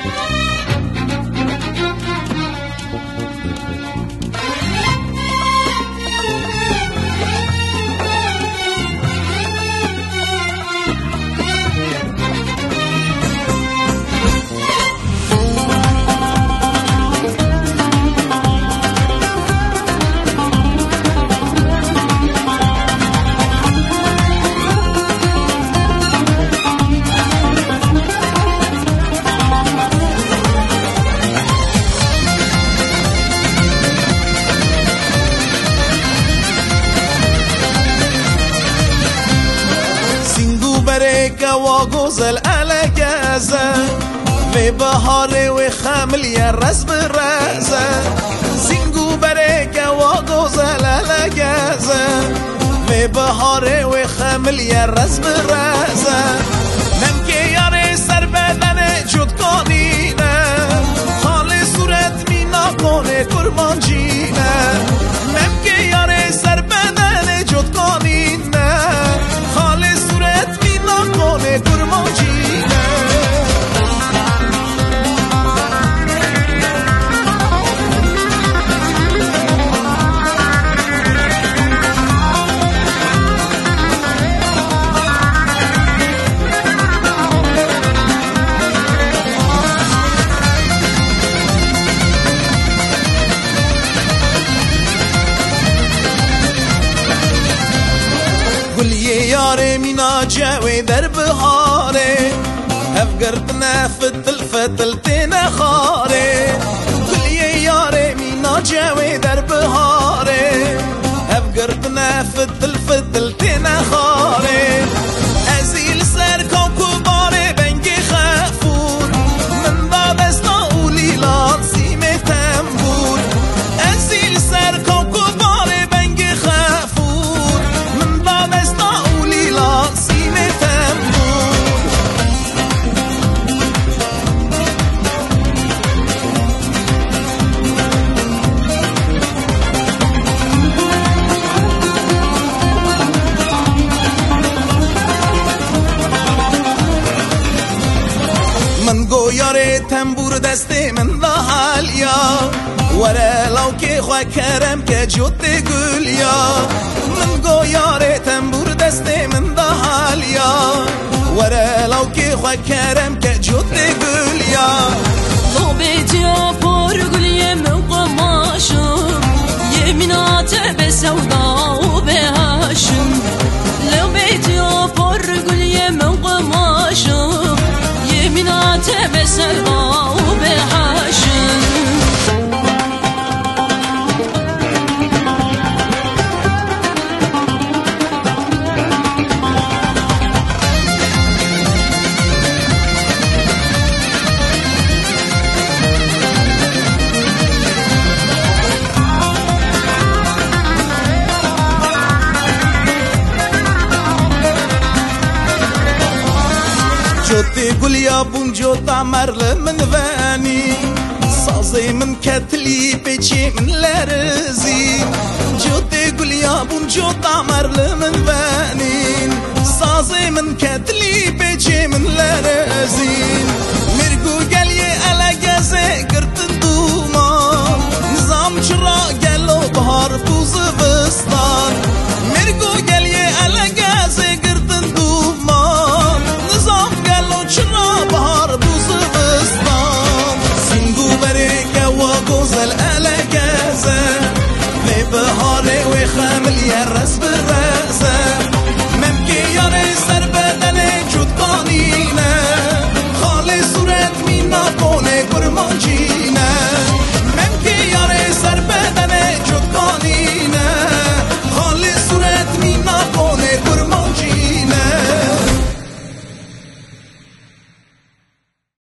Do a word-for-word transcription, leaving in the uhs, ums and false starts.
وغزل على جازة في بهار وخامل يا الرز برازة زنقو بريكة وغزل على جازة في بهار وخامل يا الرز برازة نمكي ياري سر بدن جد قانينا خالي صورت مينا قاني قربان جينا نمكي ياري سر بدن جد قانينا خالي صورت مينا قاني قربان جينا ياري مينا جاوي در بهاري افقرتنا فتل فتل تينا خاري كل ياري مينا جاوي در بهاري افقرتنا فتل فتل تينا خاري ازيل سر كوكو باري بنجي خافور من باب اسناولي لانسي متنبور ازيل سر كوكو باري بنجي خافور من باب اسناولي لانسي متنبور من گو یاره تنبور دسته من دا حالیا وره لو که خواه کرم که جد گلیا من گو یاره تنبور دسته من دا حالیا وره لو که خواه کرم که جد گلیا لو بیتیا پر گلیه من قماشم یمینات به سودا و به هاشم لو بیتیا پر گلیه من قماشم يمينات بسرقة وبهاشم جوتي قول يا بون جوت عمر من فاني صازي من كتلي بيجي من لارزي جوتي قول يا بون جوت عمر من فاني صازي من كتلي بيجي من لارزي مرقو قال لي على جازي قرت الدوما نظام شرا قالو بهار فوز بسطان مرقو قال لي على جازي قرت الدوما نظام شرا بهار بوز بستان سنگو بريكا وغزل على جازة في بهاري وخامل يا الرسم